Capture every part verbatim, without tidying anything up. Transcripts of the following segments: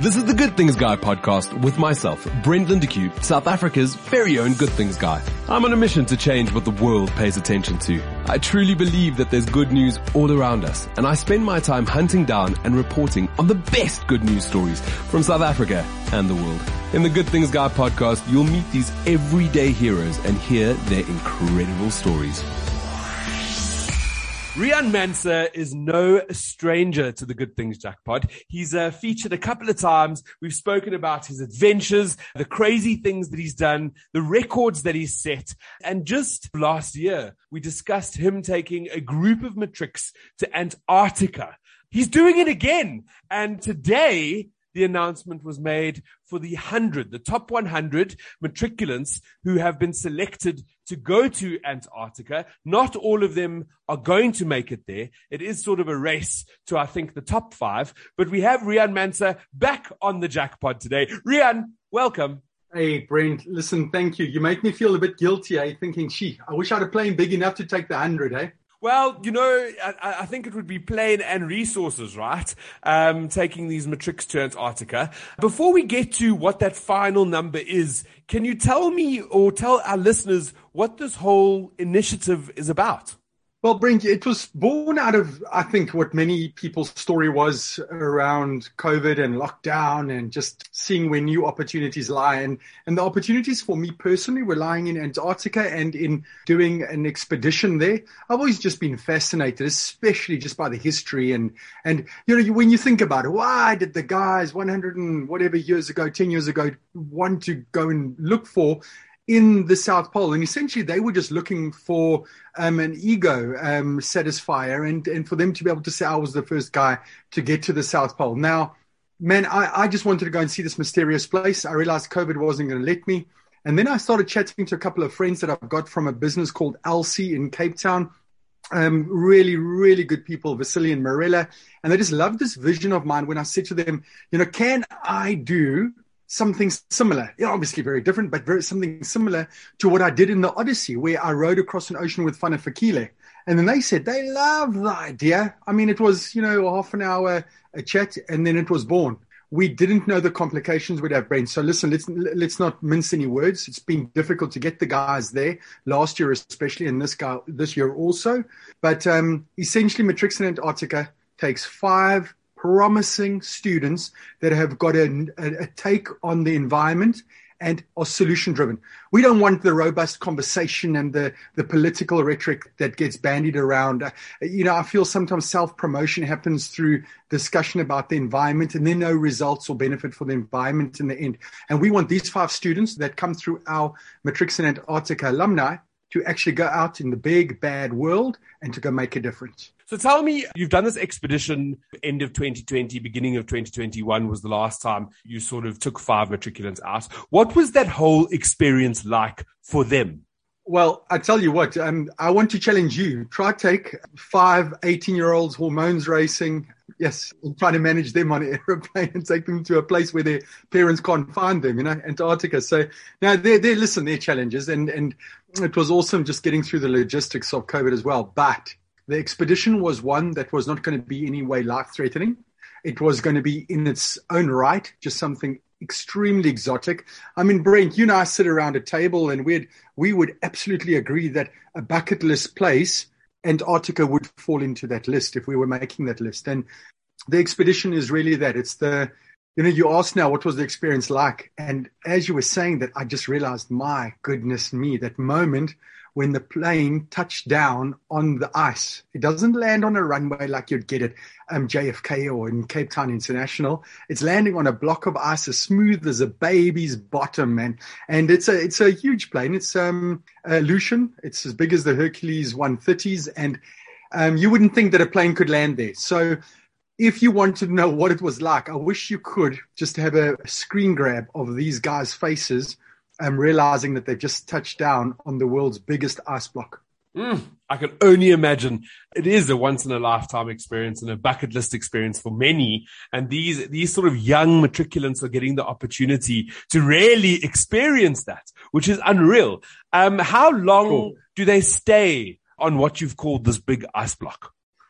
This is the Good Things Guy podcast with myself, Brent Lindeque, South Africa's very own Good Things Guy. I'm on a mission to change what the world pays attention to. I truly believe that there's good news all around us, and I spend my time hunting down and reporting on the best good news stories from South Africa and the world. In the Good Things Guy podcast, you'll meet these everyday heroes and hear their incredible stories. Riaan Manser is no stranger to the Good Things Jackpot. He's uh, featured a couple of times. We've spoken about his adventures, the crazy things that he's done, the records that he's set. And just last year, we discussed him taking a group of matrics to Antarctica. He's doing it again. And today, the announcement was made for the one hundred, the top one hundred matriculants who have been selected to go to Antarctica. Not all of them are going to make it there. It is sort of a race to, I think, the top five. But we have Riaan Manser back on the jackpot today. Riaan, welcome. Hey, Brent, listen, thank you. You make me feel a bit guilty, eh? Thinking, gee, I wish I'd have played big enough to take the one hundred, eh? Well, you know, I, I think it would be plane and resources, right? Um, taking these matrics to Antarctica. Before we get to what that final number is, can you tell me or tell our listeners what this whole initiative is about? Well, Brent, it was born out of, I think, what many people's story was around COVID and lockdown and just seeing where new opportunities lie. And, and the opportunities for me personally were lying in Antarctica and in doing an expedition there. I've always just been fascinated, especially just by the history. And, and you know, when you think about it, why did the guys one hundred and whatever years ago, ten years ago, want to go and look for in the South Pole? And essentially they were just looking for um, an ego um, satisfier and, and for them to be able to say, I was the first guy to get to the South Pole. Now, man, I, I just wanted to go and see this mysterious place. I realized COVID wasn't going to let me. And then I started chatting to a couple of friends that I've got from a business called Elsie in Cape Town. Um, really, really good people, Vasily and Marilla. And they just loved this vision of mine when I said to them, you know, can I do something similar, yeah, obviously very different, but very something similar to what I did in the Odyssey, where I rode across an ocean with Fanafakile. And then they said they love the idea. I mean, it was, you know, half an hour a chat, and then it was born. We didn't know the complications we'd have, Brent. So listen, let's let's not mince any words. It's been difficult to get the guys there last year, especially, and this guy this year also. But um, essentially, Matrix in Antarctica takes five promising students that have got a, a, a take on the environment and are solution-driven. We don't want the robust conversation and the, the political rhetoric that gets bandied around. Uh, you know, I feel sometimes self-promotion happens through discussion about the environment and then no results or benefit for the environment in the end. And we want these five students that come through our Matrix in Antarctica alumni to actually go out in the big, bad world and to go make a difference. So tell me, you've done this expedition end of twenty twenty, beginning of twenty twenty-one was the last time you sort of took five matriculants out. What was that whole experience like for them? Well, I tell you what, um, I want to challenge you. Try take five eighteen-year-olds, hormones racing, yes, and try to manage them on an aeroplane and take them to a place where their parents can't find them, you know, Antarctica. So now they're, they're listen, they're challenges. And, and it was awesome just getting through the logistics of COVID as well. But the expedition was one that was not going to be in any way life-threatening. It was going to be in its own right, just something extremely exotic. I mean, Brent, you and I sit around a table and we'd, we would absolutely agree that a bucket list place, Antarctica, would fall into that list if we were making that list. And the expedition is really that. It's the, you know, you asked now, what was the experience like? And as you were saying that, I just realized, my goodness me, that moment when the plane touched down on the ice. It doesn't land on a runway like you'd get at um, J F K or in Cape Town International. It's landing on a block of ice as smooth as a baby's bottom, man. And it's a it's a huge plane. It's um, a Lucian. It's as big as the Hercules one thirties, and um, you wouldn't think that a plane could land there. So if you want to know what it was like, I wish you could just have a screen grab of these guys' faces, um, realizing that they've just touched down on the world's biggest ice block. Mm, I can only imagine. It is a once in a lifetime experience and a bucket list experience for many. And these, these sort of young matriculants are getting the opportunity to really experience that, which is unreal. Um, how long cool. do they stay on what you've called this big ice block?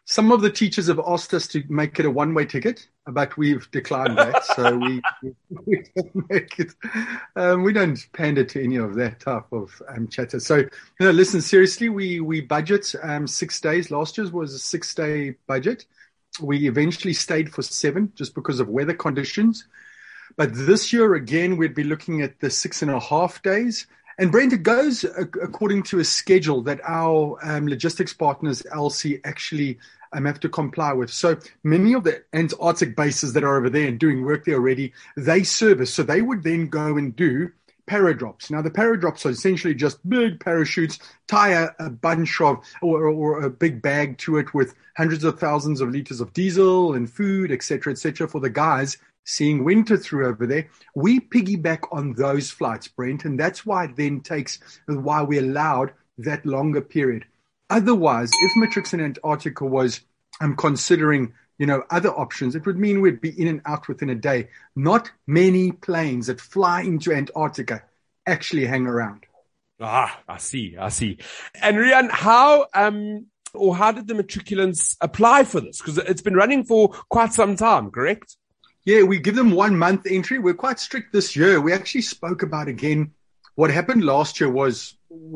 Some of the teachers have asked us to make it a one-way ticket, but we've declined that. So we, we don't make it. Um, we don't pander to any of that type of um, chatter. So, you know, listen, seriously, we, we budget um, six days. Last year's was a six-day budget. We eventually stayed for seven just because of weather conditions. But this year, again, we'd be looking at the six and a half days. And Brent, it goes according to a schedule that our um, logistics partners, L C, actually um, have to comply with. So many of the Antarctic bases that are over there and doing work there already, they service. So they would then go and do paradrops. Now, the paradrops are essentially just big parachutes, tie a, a bunch of or, or a big bag to it with hundreds of thousands of liters of diesel and food, et cetera, et cetera, for the guys seeing winter through over there. We piggyback on those flights, Brent, and that's why it then takes, why we allowed that longer period. Otherwise, if Matrix in Antarctica was um, considering, you know, other options, it would mean we'd be in and out within a day. Not many planes that fly into Antarctica actually hang around. Ah, I see, I see. And Riaan, how um or how did the matriculants apply for this? Because it's been running for quite some time, correct? Yeah, we give them one month entry. We're quite strict this year. We actually spoke about, again, what happened last year was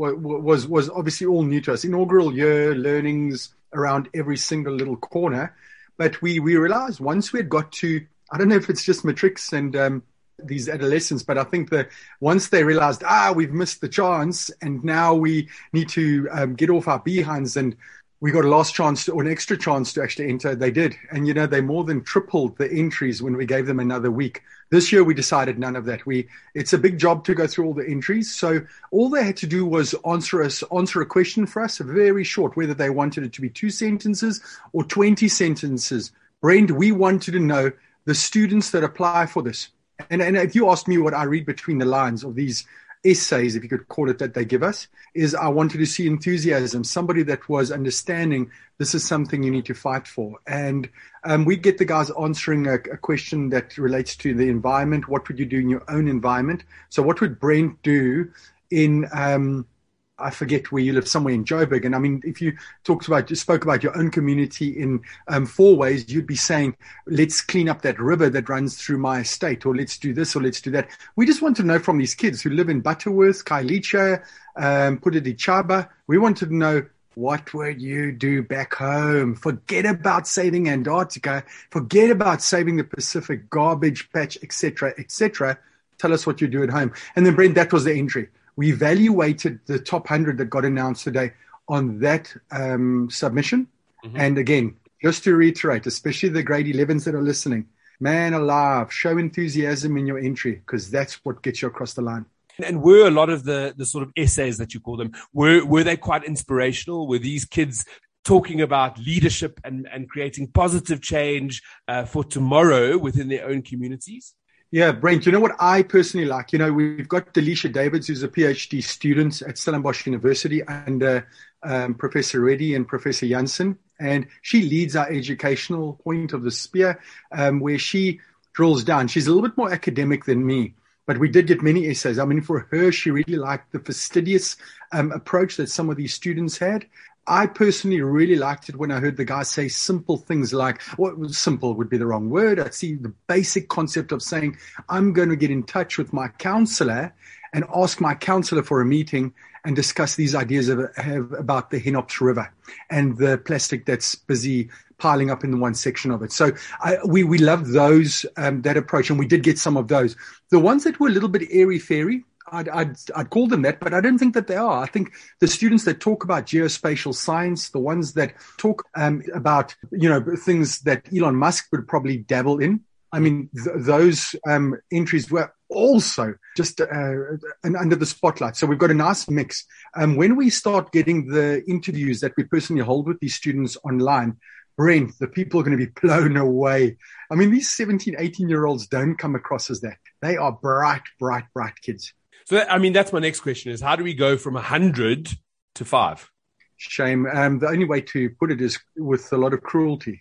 was was obviously all new to us. Inaugural year, learnings around every single little corner. But we, we realized once we had got to, I don't know if it's just matrics and um, these adolescents, but I think that once they realized, ah, we've missed the chance and now we need to um, get off our behinds and we got a last chance to, or an extra chance to actually enter, they did. And, you know, they more than tripled the entries when we gave them another week. This year, we decided none of that. We It's a big job to go through all the entries. So all they had to do was answer us, answer a question for us, very short, whether they wanted it to be two sentences or twenty sentences. Brent, we wanted to know the students that apply for this. And, and if you asked me what I read between the lines of these essays, if you could call it, that they give us, is I wanted to see enthusiasm, somebody that was understanding this is something you need to fight for. And um, we get the guys answering a, a question that relates to the environment. What would you do in your own environment? So what would Brent do in, um, I forget where you live, somewhere in Joburg. And I mean, if you talked about, you spoke about your own community in um, four ways, you'd be saying, let's clean up that river that runs through my estate, or let's do this, or let's do that. We just want to know from these kids who live in Butterworth, Kailicha, um, Putadichaba. We wanted to know, what would you do back home? Forget about saving Antarctica. Forget about saving the Pacific, garbage patch, et cetera, et cetera. Tell us what you do at home. And then, Brent, that was the entry. We evaluated the top one hundred that got announced today on that um, submission. Mm-hmm. And again, just to reiterate, especially the grade elevens that are listening, man alive, show enthusiasm in your entry, because that's what gets you across the line. And were a lot of the, the sort of essays that you call them, were, were they quite inspirational? Were these kids talking about leadership and, and creating positive change uh, for tomorrow within their own communities? Yeah, Brent, you know what I personally like? You know, we've got Delisha Davids, who's a PhD student at Stellenbosch University under um, Professor Reddy and Professor Janssen. And she leads our educational point of the spear, um, where she drills down. She's a little bit more academic than me, but we did get many essays. I mean, for her, she really liked the fastidious um, approach that some of these students had. I personally really liked it when I heard the guys say simple things like, what well, simple would be the wrong word. I'd see the basic concept of saying, I'm going to get in touch with my counselor and ask my counselor for a meeting and discuss these ideas of, have, about the Henops River and the plastic that's busy piling up in the one section of it. So I, we, we love those, um, that approach. And we did get some of those. The ones that were a little bit airy-fairy, I'd, I'd, I'd call them that, but I don't think that they are. I think the students that talk about geospatial science, the ones that talk um, about, you know, things that Elon Musk would probably dabble in, I mean, th- those um, entries were also just uh, under the spotlight. So we've got a nice mix. Um, when we start getting the interviews that we personally hold with these students online, Brent, the people are going to be blown away. I mean, these seventeen, eighteen-year-olds don't come across as that. They are bright, bright, bright kids. So, I mean, that's my next question is, how do we go from one hundred to five? Shame. Um, the only way to put it is with a lot of cruelty.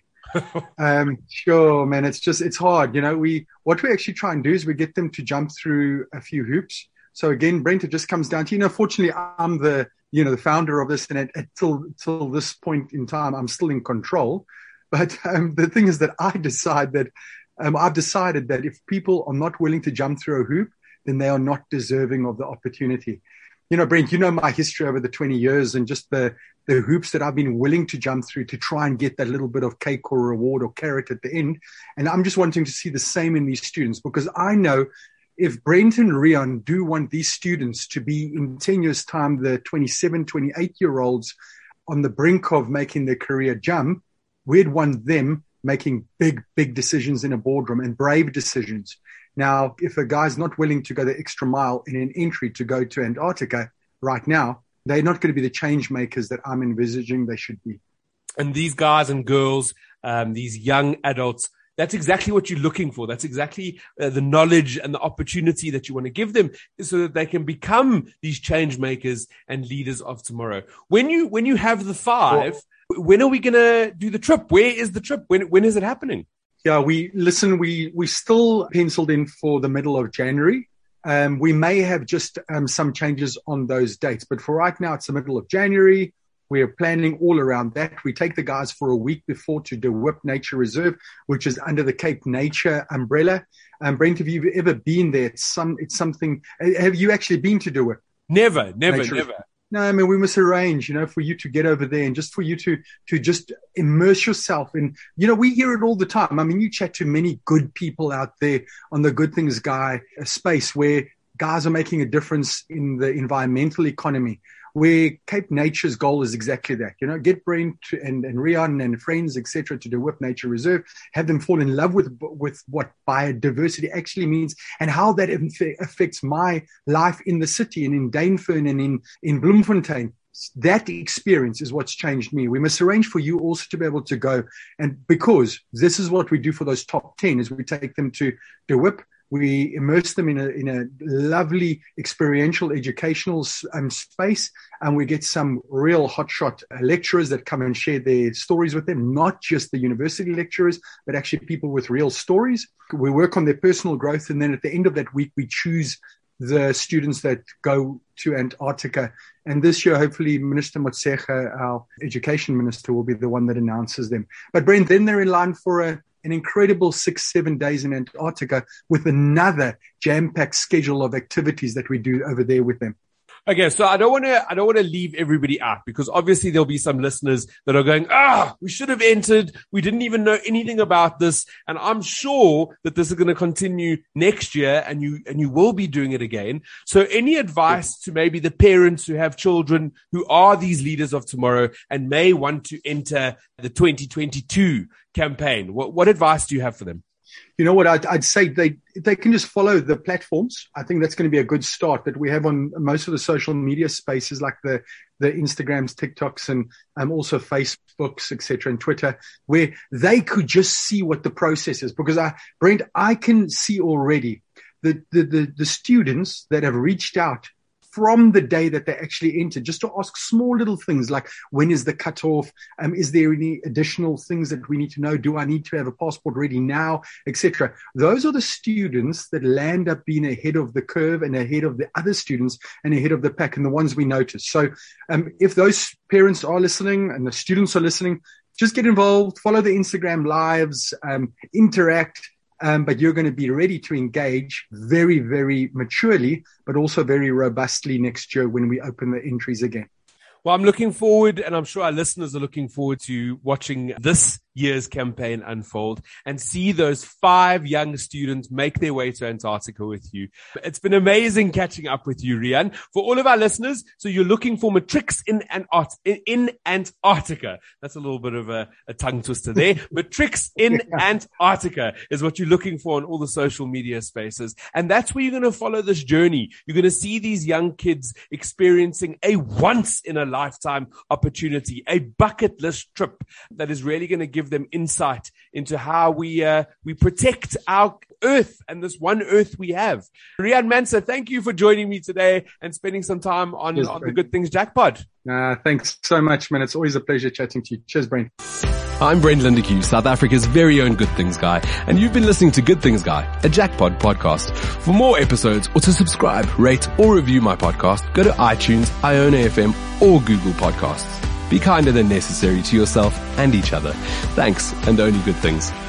um, sure, man. It's just, it's hard. You know, we, what we actually try and do is we get them to jump through a few hoops. So again, Brent, it just comes down to, you know, fortunately, I'm the you know, the founder of this, and at, until till this point in time, I'm still in control. But um, the thing is that I decide that um, I've decided that if people are not willing to jump through a hoop, then they are not deserving of the opportunity. You know, Brent, you know my history over the twenty years and just the, the hoops that I've been willing to jump through to try and get that little bit of cake or reward or carrot at the end. And I'm just wanting to see the same in these students, because I know if Brent and Riaan do want these students to be in ten years time, the twenty-seven, twenty-eight year olds on the brink of making their career jump, we'd want them making big, big decisions in a boardroom and brave decisions. Now, if a guy's not willing to go the extra mile in an entry to go to Antarctica right now, they're not going to be the change makers that I'm envisaging they should be. And these guys and girls, um, these young adults, that's exactly what you're looking for. That's exactly uh, the knowledge and the opportunity that you want to give them so that they can become these change makers and leaders of tomorrow. When you, when you have the five, well, when are we going to do the trip? Where is the trip? When, when is it happening? Yeah, we listen, we, we still penciled in for the middle of January. Um, we may have just um, some changes on those dates, but for right now, it's the middle of January. We're planning all around that. We take the guys for a week before to De Hoop Nature Reserve, which is under the Cape Nature umbrella. Um, Brent, have you ever been there? It's some, it's something. Have you actually been to De Hoop? Never, never, Nature never. Reserve? No, I mean, we must arrange, you know, for you to get over there and just for you to, to just immerse yourself in, you know, we hear it all the time. I mean, you chat to many good people out there on the Good Things Guy space where guys are making a difference in the environmental economy, where Cape Nature's goal is exactly that, you know, get Brent and, and Riaan and friends, et cetera, to De Hoop Nature Reserve, have them fall in love with, with what biodiversity actually means and how that affects my life in the city and in Dainfern and in, in Bloemfontein. That experience is what's changed me. We must arrange for you also to be able to go. And because this is what we do for those top ten is we take them to De Hoop. We immerse them in a in a lovely experiential educational um, space, and we get some real hotshot lecturers that come and share their stories with them, not just the university lecturers, but actually people with real stories. We work on their personal growth, and then at the end of that week, we choose the students that go to Antarctica. And this year, hopefully, Minister Motshekga, our education minister, will be the one that announces them. But Brent, then they're in line for a an incredible six, seven days in Antarctica with another jam-packed schedule of activities that we do over there with them. Okay, so I don't want to, I don't want to leave everybody out because obviously there'll be some listeners that are going, ah, we should have entered. We didn't even know anything about this. And I'm sure that this is going to continue next year and you, and you will be doing it again. So any advice to maybe the parents who have children who are these leaders of tomorrow and may want to enter the twenty twenty-two campaign? What, what advice do you have for them? You know what, I'd, I'd say they they can just follow the platforms. I think that's going to be a good start that we have on most of the social media spaces like the, the Instagrams, TikToks, and um, also Facebooks, et cetera, and Twitter, where they could just see what the process is. Because, I, Brent, I can see already the, the, the, the students that have reached out from the day that they actually entered, just to ask small little things like, when is the cutoff? Um, is there any additional things that we need to know? Do I need to have a passport ready now, et cetera? Those are the students that land up being ahead of the curve and ahead of the other students and ahead of the pack and the ones we notice. So um, if those parents are listening and the students are listening, just get involved, follow the Instagram lives, um, interact. Um, but you're going to be ready to engage very, very maturely, but also very robustly next year when we open the entries again. Well, I'm looking forward, and I'm sure our listeners are looking forward to watching this year's campaign unfold and see those five young students make their way to Antarctica with you. It's been amazing catching up with you, Riaan. For all of our listeners, so you're looking for Matrix in, Ant- in Antarctica. That's a little bit of a, a tongue twister there. Matrix in yeah. Antarctica is what you're looking for on all the social media spaces. And that's where you're going to follow this journey. You're going to see these young kids experiencing a once in a lifetime opportunity, a bucket list trip that is really going to give them insight into how we uh, we protect our earth and this one earth we have. Riaan Manser, thank you for joining me today and spending some time on, yes, on the Good Things Jackpot. Uh, thanks so much, man. It's always a pleasure chatting to you. Cheers, Brent. I'm Brendan Lindeque, South Africa's very own Good Things Guy, and you've been listening to Good Things Guy, a Jackpot podcast. For more episodes or to subscribe, rate, or review my podcast, go to iTunes, Iona F M, or Google Podcasts. Be kinder than necessary to yourself and each other. Thanks, and only good things.